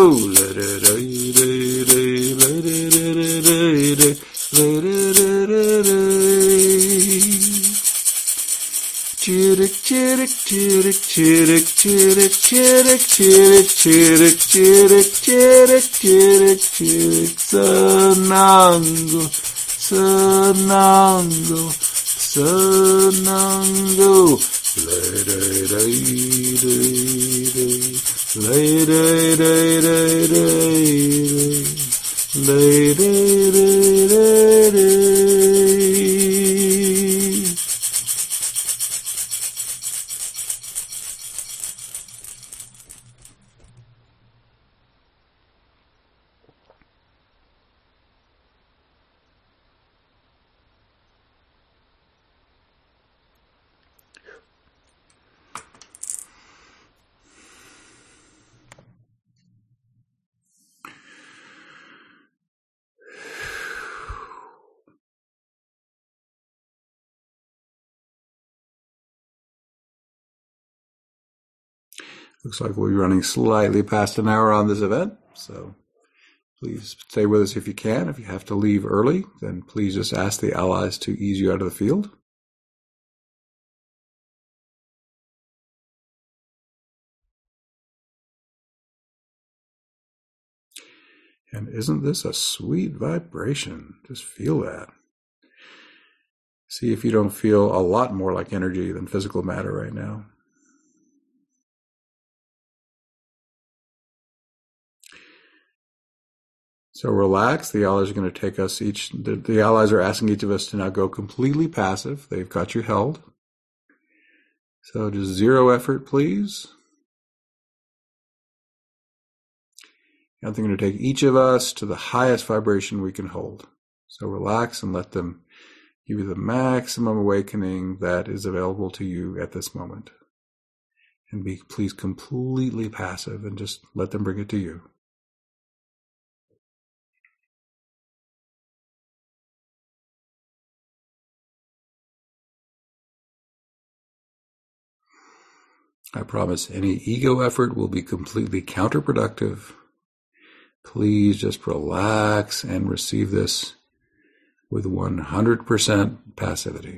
chirik, chirik, chirik, chirik, chirik, chirik, chirik, chirik, chirik, chirik, chirik, chirik, sanango, sanango, sanango, Looks like we'll be running slightly past an hour on this event, so please stay with us if you can. If you have to leave early, then please just ask the allies to ease you out of the field. And isn't this a sweet vibration? Just feel that. See if you don't feel a lot more like energy than physical matter right now. So relax. The allies are going to take us each. The allies are asking each of us to now go completely passive. They've got you held. So just zero effort, please. And they're going to take each of us to the highest vibration we can hold. So relax and let them give you the maximum awakening that is available to you at this moment. And be please completely passive and just let them bring it to you. I promise any ego effort will be completely counterproductive. Please just relax and receive this with 100% passivity.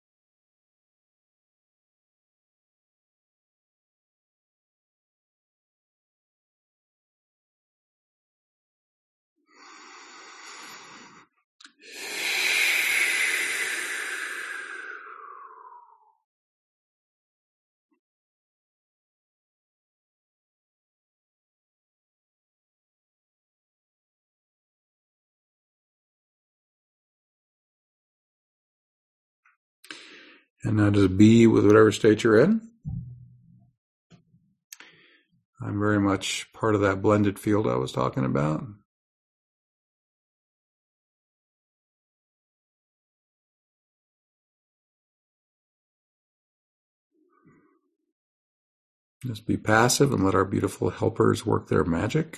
And now just be with whatever state you're in. I'm very much part of that blended field I was talking about. Just be passive and let our beautiful helpers work their magic.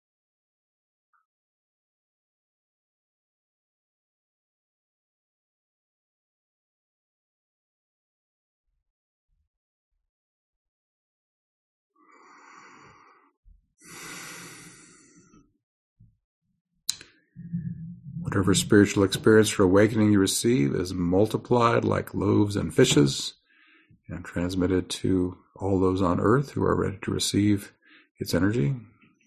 Whatever spiritual experience or awakening you receive is multiplied like loaves and fishes and transmitted to all those on earth who are ready to receive its energy.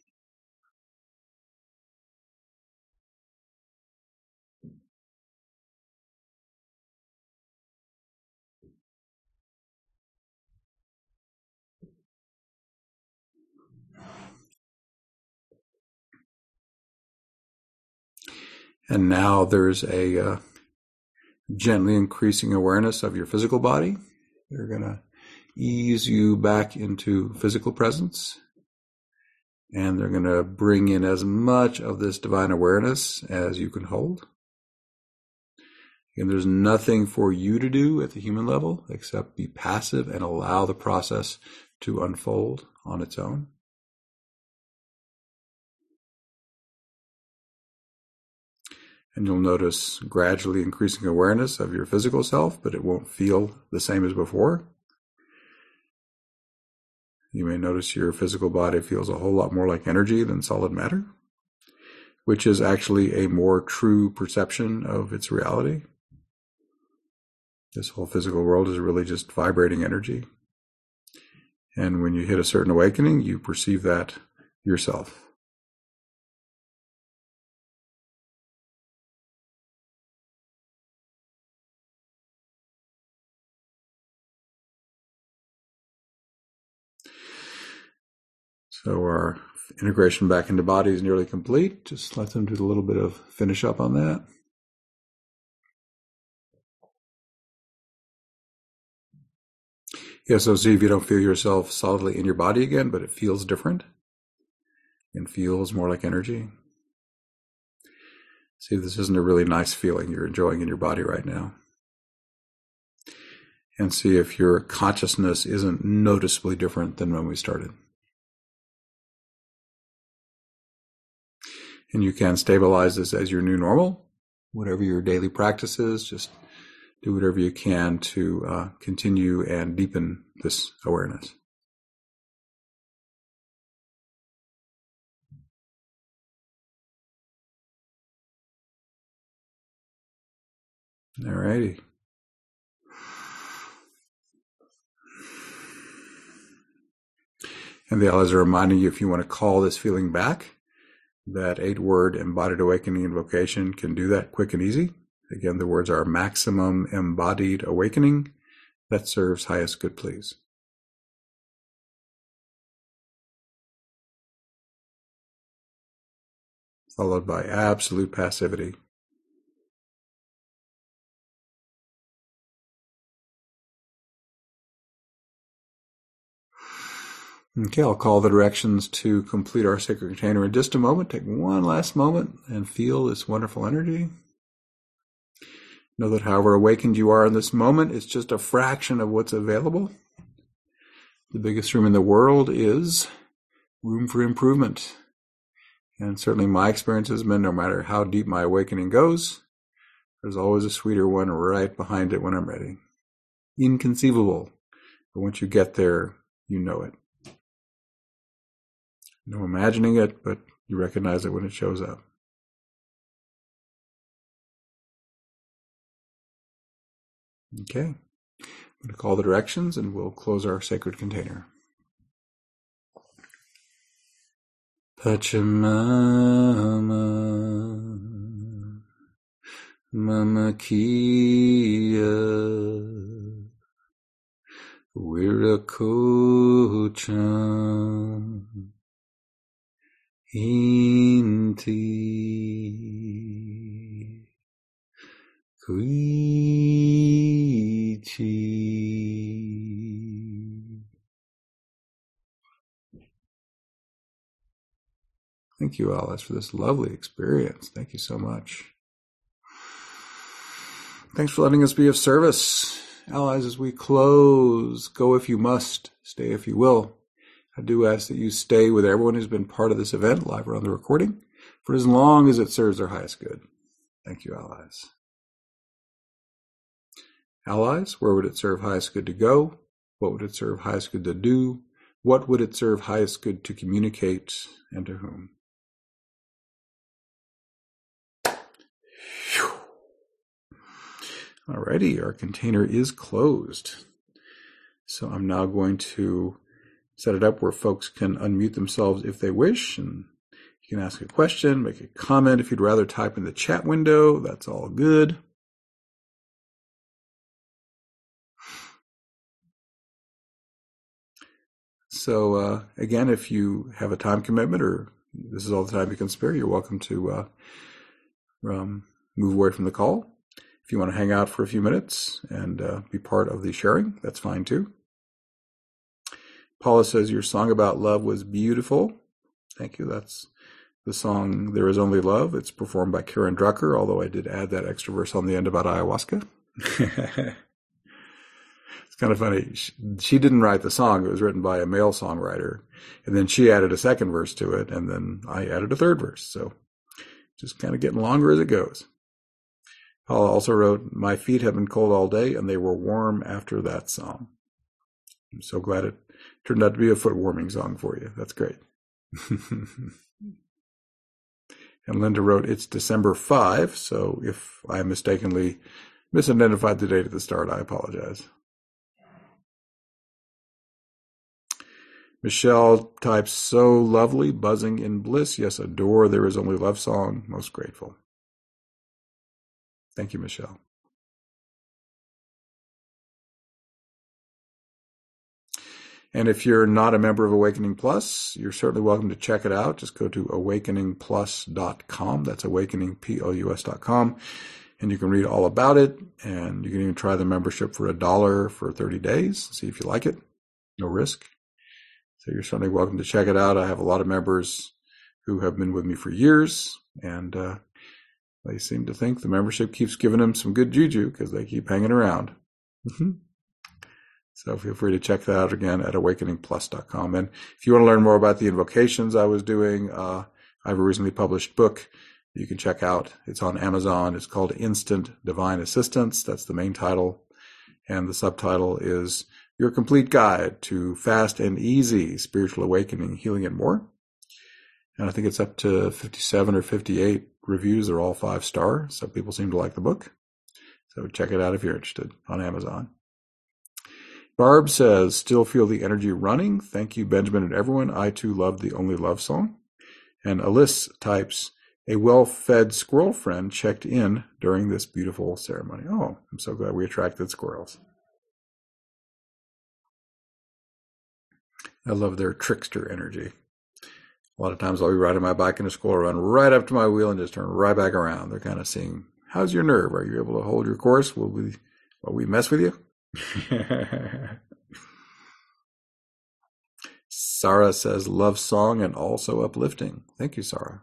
And now there's a gently increasing awareness of your physical body. They're going to ease you back into physical presence. And they're going to bring in as much of this divine awareness as you can hold. And there's nothing for you to do at the human level except be passive and allow the process to unfold on its own. And you'll notice gradually increasing awareness of your physical self, but it won't feel the same as before. You may notice your physical body feels a whole lot more like energy than solid matter, which is actually a more true perception of its reality. This whole physical world is really just vibrating energy. And when you hit a certain awakening, you perceive that yourself. So our integration back into body is nearly complete. Just let them do a little bit of finish up on that. Yeah, so see if you don't feel yourself solidly in your body again, but it feels different and feels more like energy. See if this isn't a really nice feeling you're enjoying in your body right now. And see if your consciousness isn't noticeably different than when we started. And you can stabilize this as your new normal. Whatever your daily practice is, just do whatever you can to continue and deepen this awareness. All righty. And the Allies are reminding you, if you want to call this feeling back, that 8-word embodied awakening invocation can do that quick and easy. Again, the words are maximum embodied awakening that serves highest good please. Followed by absolute passivity. Okay, I'll call the directions to complete our sacred container in just a moment. Take one last moment and feel this wonderful energy. Know that however awakened you are in this moment, it's just a fraction of what's available. The biggest room in the world is room for improvement. And certainly my experience has been, no matter how deep my awakening goes, there's always a sweeter one right behind it when I'm ready. Inconceivable. But once you get there, you know it. No imagining it, but you recognize it when it shows up. Okay. I'm going to call the directions and we'll close our sacred container. Pachamama, Mama Kia, Virakocham, Inti, Kuichi. Thank you, Alice, for this lovely experience. Thank you so much. Thanks for letting us be of service. Allies, as we close, go if you must, stay if you will. I do ask that you stay with everyone who's been part of this event, live or on the recording, for as long as it serves their highest good. Thank you, allies. Allies, where would it serve highest good to go? What would it serve highest good to do? What would it serve highest good to communicate, and to whom? Alrighty, our container is closed. So I'm now going to set it up where folks can unmute themselves if they wish, and you can ask a question, make a comment. If you'd rather type in the chat window, that's all good. So again, if you have a time commitment or this is all the time you can spare, you're welcome to move away from the call. If you want to hang out for a few minutes and be part of the sharing, that's fine too. Paula says your song about love was beautiful. Thank you. That's the song There Is Only Love. It's performed by Karen Drucker, although I did add that extra verse on the end about ayahuasca. It's kind of funny. She didn't write the song. It was written by a male songwriter. And then she added a second verse to it, and then I added a third verse. So just kind of getting longer as it goes. Paula also wrote, my feet have been cold all day, and they were warm after that song. I'm so glad it turned out to be a foot warming song for you. That's great. And Linda wrote, it's December 5, so if I mistakenly misidentified the date at the start, I apologize. Michelle types, so lovely, buzzing in bliss. Yes, adore There Is Only Love song. Most grateful. Thank you, Michelle. And if you're not a member of Awakening Plus, you're certainly welcome to check it out. Just go to awakeningplus.com. That's awakeningplus.com. And you can read all about it. And you can even try the membership for $1 for 30 days. See if you like it. No risk. So you're certainly welcome to check it out. I have a lot of members who have been with me for years. And they seem to think the membership keeps giving them some good juju because they keep hanging around. So feel free to check that out again at awakeningplus.com. And if you want to learn more about the invocations I was doing, I have a recently published book you can check out. It's on Amazon. It's called Instant Divine Assistance. That's the main title. And the subtitle is Your Complete Guide to Fast and Easy Spiritual Awakening, Healing, and More. And I think it's up to 57 or 58 reviews. They're all 5-star. So people seem to like the book. So check it out if you're interested on Amazon. Barb says, still feel the energy running. Thank you, Benjamin and everyone. I too love the Only Love song. And Alice types, a well-fed squirrel friend checked in during this beautiful ceremony. Oh, I'm so glad we attracted squirrels. I love their trickster energy. A lot of times I'll be riding my bike and a squirrel will run right up to my wheel and just turn right back around. They're kind of seeing, how's your nerve? Are you able to hold your course? Will we mess with you? Sarah says, love song and also uplifting. Thank you, Sarah.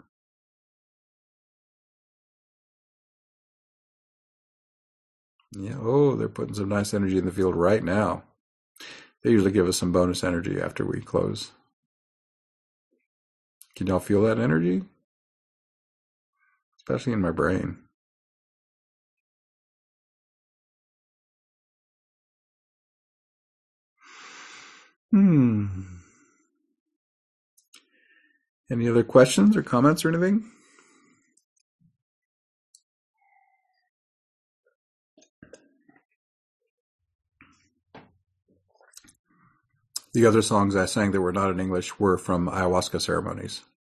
Yeah. Oh, they're putting some nice energy in the field right now. They usually give us some bonus energy after we close. Can y'all feel that energy? Especially in my brain. Any other questions or comments or anything? The other songs I sang that were not in English were from ayahuasca ceremonies.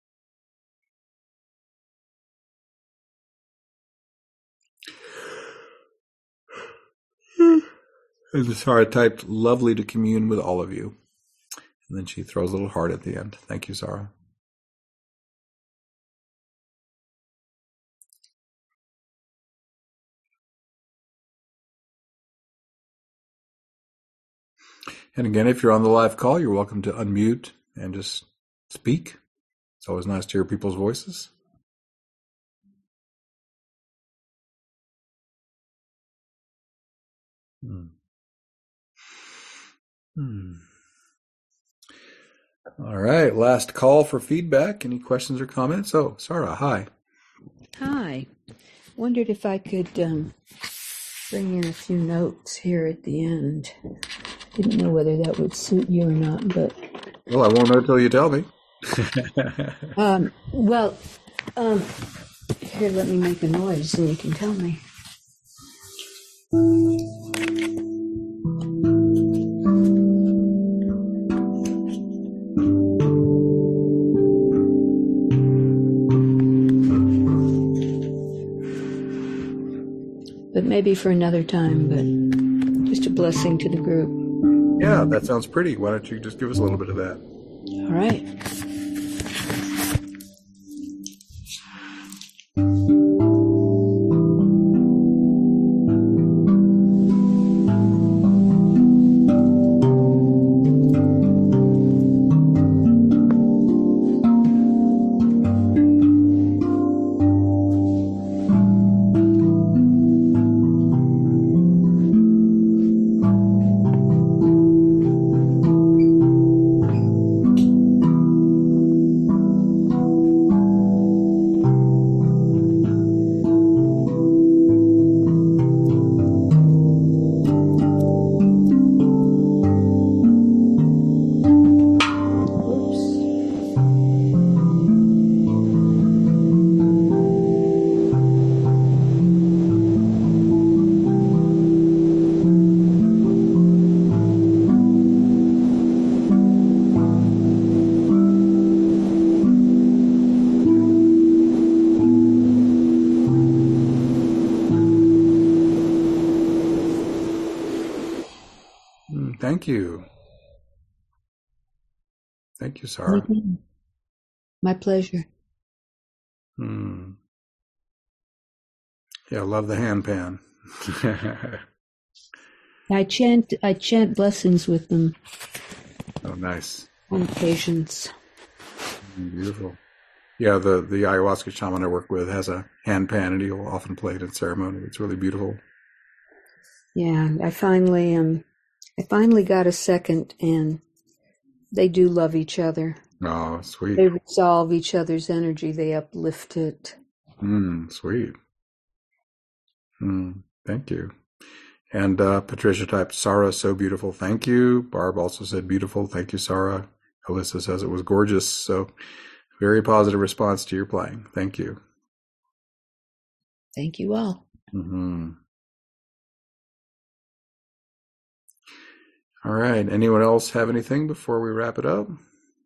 And Sarah typed, lovely to commune with all of you. And then she throws a little heart at the end. Thank you, Sarah. And again, if you're on the live call, you're welcome to unmute and just speak. It's always nice to hear people's voices. All right, last call for feedback. Any questions or comments? Oh, Sarah, hi. Hi. Wondered if I could bring in a few notes here at the end. Didn't know whether that would suit you or not, but... Well, I won't know till you tell me. Here, let me make a noise and you can tell me. But maybe for another time, but just a blessing to the group. Yeah, that sounds pretty. Why don't you just give us a little bit of that? All right. Thank you. Thank you, Sarah. My pleasure. Yeah, I love the hand pan. I chant blessings with them. Oh, nice. On occasions. Beautiful. Yeah, the ayahuasca shaman I work with has a hand pan, and he'll often play it in ceremony. It's really beautiful. Yeah, I finally got a second, and they do love each other. Oh, sweet. They resolve each other's energy. They uplift it. Sweet. Thank you. And Patricia typed, Sarah, so beautiful. Thank you. Barb also said beautiful. Thank you, Sarah. Alyssa says it was gorgeous. So very positive response to your playing. Thank you. Thank you all. All right. Anyone else have anything before we wrap it up?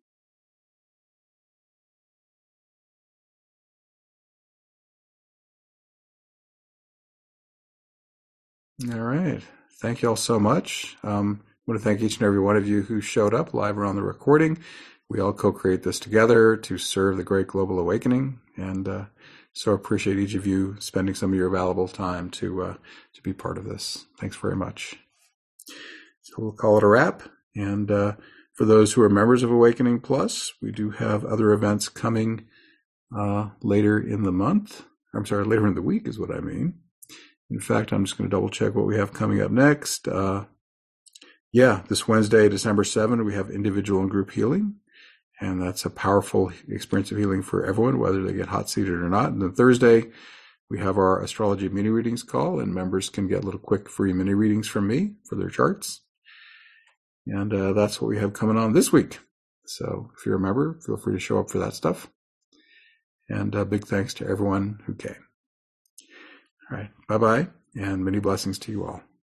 All right. Thank you all so much. I want to thank each and every one of you who showed up live or on the recording. We all co-create this together to serve the great global awakening, and so appreciate each of you spending some of your valuable time to be part of this. Thanks very much. So we'll call it a wrap. And for For those who are members of Awakening Plus, we do have other events coming later in the month. I'm sorry, later in the week is what I mean. In fact, I'm just going to double check what we have coming up next. This Wednesday, December 7th, we have individual and group healing. And that's a powerful experience of healing for everyone, whether they get hot-seated or not. And then Thursday, we have our astrology mini readings call, and members can get little quick free mini readings from me for their charts. And that's what we have coming on this week. So if you're a member, feel free to show up for that stuff. And big thanks to everyone who came. All right. Bye-bye, and many blessings to you all.